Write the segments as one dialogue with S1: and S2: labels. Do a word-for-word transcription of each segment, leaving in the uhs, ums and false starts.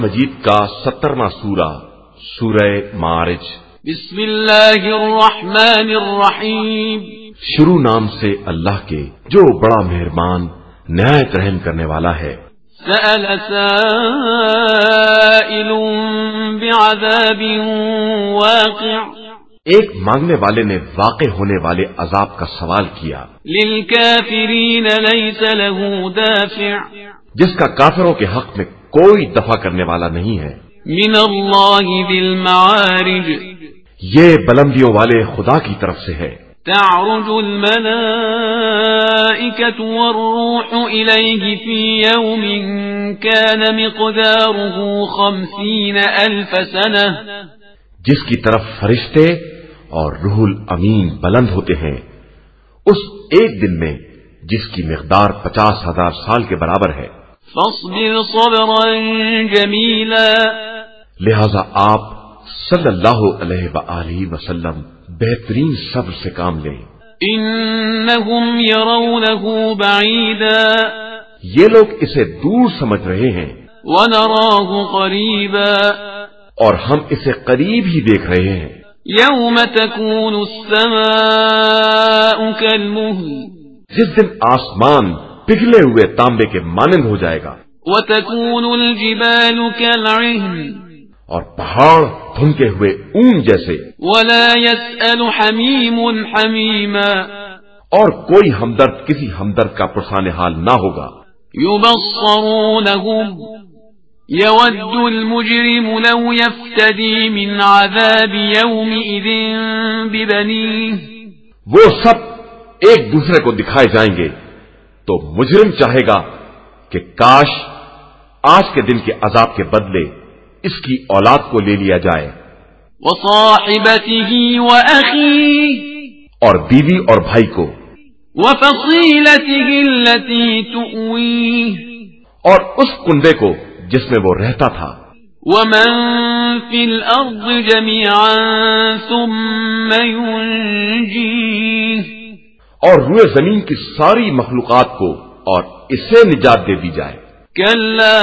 S1: مجید کا سترواں سورہ سورہ معارج۔
S2: بسم اللہ الرحمن الرحیم۔
S1: شروع نام سے اللہ کے جو بڑا مہربان نہایت رحم کرنے والا ہے۔
S2: سأل سائل بعذاب واقع،
S1: ایک مانگنے والے نے واقع ہونے والے عذاب کا سوال کیا۔
S2: للکافرین لیس له دافع،
S1: جس کا کافروں کے حق میں کوئی دفع کرنے والا نہیں ہے۔
S2: من اللہ ذی المعارج،
S1: یہ بلندیوں والے خدا کی طرف سے ہے۔
S2: تعرج الملائکۃ والروح الیہ فی یوم کان مقدارہ خمسین الف سنہ،
S1: جس کی طرف فرشتے اور روح الامین بلند ہوتے ہیں اس ایک دن میں جس کی مقدار پچاس ہزار سال کے برابر ہے۔
S2: فاصبر صبرا جمیلا،
S1: لہذا آپ صلی اللہ علیہ وآلہ وسلم بہترین صبر سے کام لیں۔
S2: انہم یرونہ بعیدا،
S1: یہ لوگ اسے دور سمجھ رہے ہیں
S2: ونراہ قریبا،
S1: اور ہم اسے قریب ہی دیکھ رہے ہیں۔
S2: یوم تکون السماء کالمہل،
S1: جس دن آسمان پگھلے ہوئے تانبے کے مانند ہو جائے گا،
S2: وتکون الجبال کالعہن،
S1: اور پہاڑ دھنکے ہوئے اون جیسے،
S2: ولا يسأل حمیم حمیما،
S1: اور کوئی ہمدرد کسی ہمدرد کا پرسان حال نہ ہوگا۔
S2: یبصرونہم، یود المجرم لو یفتدی من عذاب یومئذ ببنیہ،
S1: وہ سب ایک دوسرے کو دکھائے جائیں گے تو مجرم چاہے گا کہ کاش آج کے دن کے عذاب کے بدلے اس کی اولاد کو لے لیا جائے،
S2: وصاحبته وأخيه،
S1: اور بیوی اور بھائی کو،
S2: وفصيلته التي تؤويه،
S1: اور اس کنبے کو جس میں وہ رہتا تھا،
S2: ومن في الأرض جميعا ثم ينجيه،
S1: اور روئے زمین کی ساری مخلوقات کو اور اسے نجات دے دی جائے۔
S2: كلا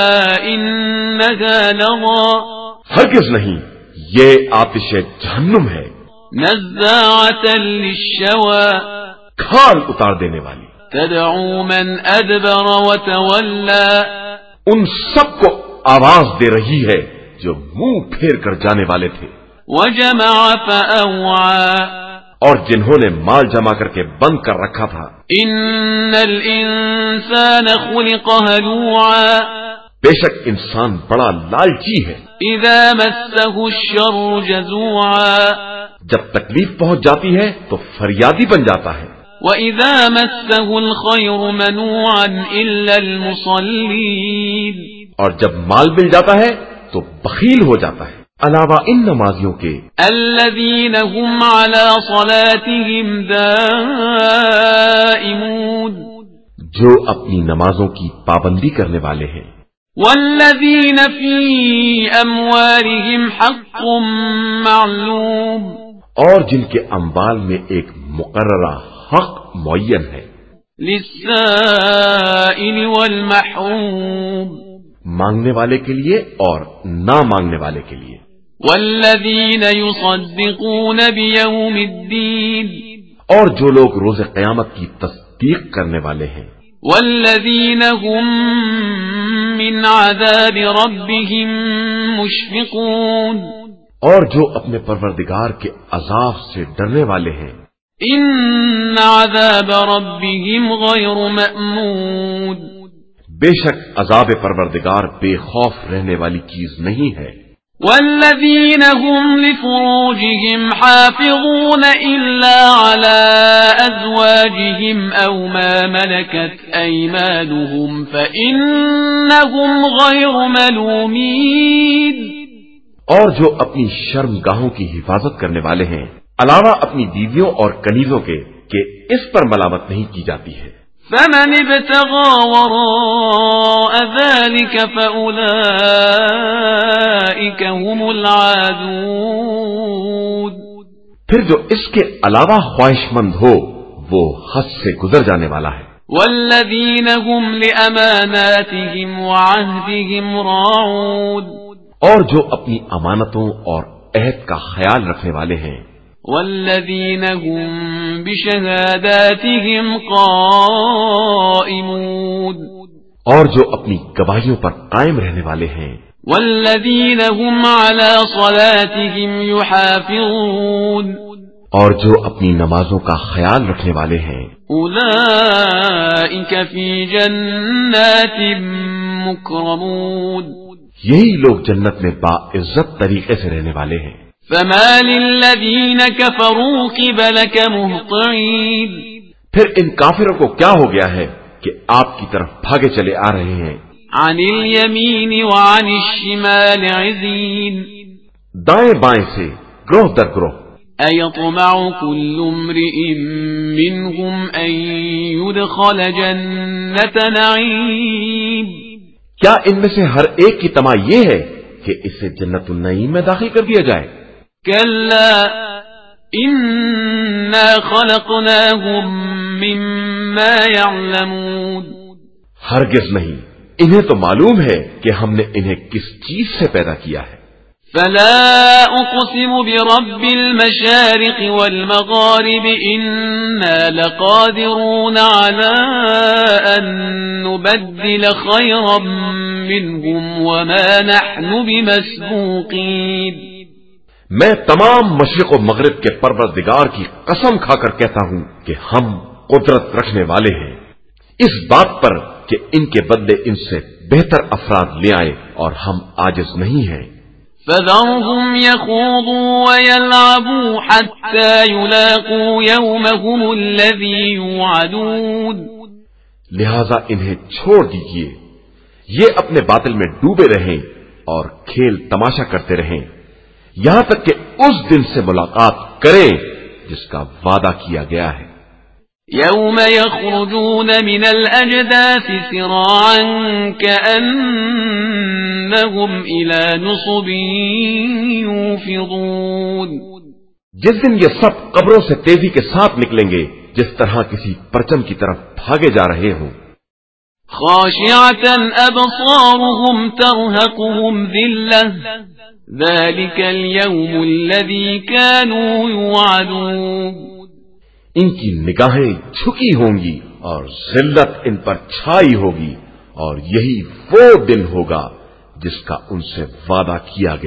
S2: إنها لظى،
S1: ہرگز نہیں، یہ آتش جہنم ہے،
S2: نزاعة للشوى،
S1: کھال اتار دینے والی،
S2: تدعو من أدبر وتولى،
S1: ان سب کو آواز دے رہی ہے جو منہ پھیر کر جانے والے تھے،
S2: وجمع فأوعى،
S1: اور جنہوں نے مال جمع کر کے بند کر رکھا تھا۔
S2: ان الانسان خلق هلوعا،
S1: بے شک انسان بڑا لالچی ہے،
S2: اذا مسه الشر جزوعا،
S1: جب تکلیف پہنچ جاتی ہے تو فریادی بن جاتا ہے،
S2: واذا مسه الخير منوعا الا المصلين،
S1: اور جب مال مل جاتا ہے تو بخیل ہو جاتا ہے، علاوہ ان نمازیوں کے،
S2: الذين هم على صلاتهم دائمون،
S1: جو اپنی نمازوں کی پابندی کرنے والے ہیں،
S2: والذين في اموالهم حق معلوم،
S1: اور جن کے اموال میں ایک مقررہ حق معین ہے،
S2: للسائل والمحروم،
S1: مانگنے والے کے لیے اور نہ مانگنے والے کے لیے،
S2: والذین یصدقون بیوم الدین،
S1: اور جو لوگ روز قیامت کی تصدیق کرنے والے ہیں،
S2: والذین هم من عذاب ربهم مشفقون،
S1: اور جو اپنے پروردگار کے عذاب سے ڈرنے والے ہیں،
S2: ان عذاب ربهم غیر مأمون،
S1: بے شک عذاب پروردگار بے خوف رہنے والی چیز نہیں ہے۔
S2: والذین هم لفروجهم حافظون الا على ازواجهم او ما ملكت ايمانهم فانهم غیر ملومین،
S1: اور جو اپنی شرم گاہوں کی حفاظت کرنے والے ہیں علاوہ اپنی بیویوں اور کنیزوں کے کہ اس پر ملامت نہیں کی جاتی ہے۔
S2: فمن ابتغى وراء ذلك فأولئك هم العادون،
S1: پھر جو اس کے علاوہ خواہش مند ہو وہ حد سے گزر جانے والا ہے۔
S2: والذین هم لأماناتهم وعهدهم راعون
S1: اور جو اپنی امانتوں اور عہد کا خیال رکھنے والے ہیں.
S2: والذین هم بشہاداتهم قائمون
S1: اور جو اپنی گواہیوں پر قائم رہنے والے ہیں.
S2: والذین هم علی صلاتهم یحافظون
S1: اور جو اپنی نمازوں کا خیال رکھنے والے ہیں.
S2: اولئک فی جنات مکرمون
S1: یہی لوگ جنت میں باعزت طریقے سے رہنے والے ہیں.
S2: فما للذین کفروا قبلک مہطعین
S1: پھر ان کافروں کو کیا ہو گیا ہے کہ آپ کی طرف بھاگے چلے آ رہے ہیں.
S2: عن الیمین وعن الشمال عزین
S1: دائیں بائیں سے گروہ در گروہ.
S2: ایطمع کل امرئ منہم ان یدخل جنت نعیم
S1: کیا ان میں سے ہر ایک کی طمع یہ ہے کہ اسے جنت النعیم میں داخل کر دیا جائے؟
S2: کلا انا خلقناہم مما یعلمون
S1: ہرگز نہیں، انہیں تو معلوم ہے کہ ہم نے انہیں کس چیز سے پیدا کیا ہے.
S2: فلا اقسم برب المشارق والمغارب انا لقادرون على ان نبدل خيرا منهم وما نحن بمسبوقين
S1: میں تمام مشرق و مغرب کے پروردگار کی قسم کھا کر کہتا ہوں کہ ہم قدرت رکھنے والے ہیں اس بات پر کہ ان کے بدلے ان سے بہتر افراد لے آئے اور ہم عاجز نہیں ہیں.
S2: فذرهم يخوضوا ويلعبوا حتى يلاقوا يومهم الذي يوعدون
S1: لہذا انہیں چھوڑ دیجئے، یہ اپنے باطل میں ڈوبے رہیں اور کھیل تماشا کرتے رہیں یہاں تک کہ اس دن سے ملاقات کریں جس کا وعدہ کیا گیا ہے.
S2: يوم يخرجون من الأجداث سراعا كأنهم إلى نصب يوفضون
S1: جس دن یہ سب قبروں سے تیزی کے ساتھ نکلیں گے جس طرح کسی پرچم کی طرف بھاگے جا رہے ہوں.
S2: خاشعة أبصارهم ترهقهم ذلة ذلك اليوم الذي كانوا يوعدون
S1: ان کی نگاہیں جھکی ہوں گی اور ذلت ان پر چھائی ہوگی اور یہی وہ دن ہوگا جس کا ان سے وعدہ کیا گیا.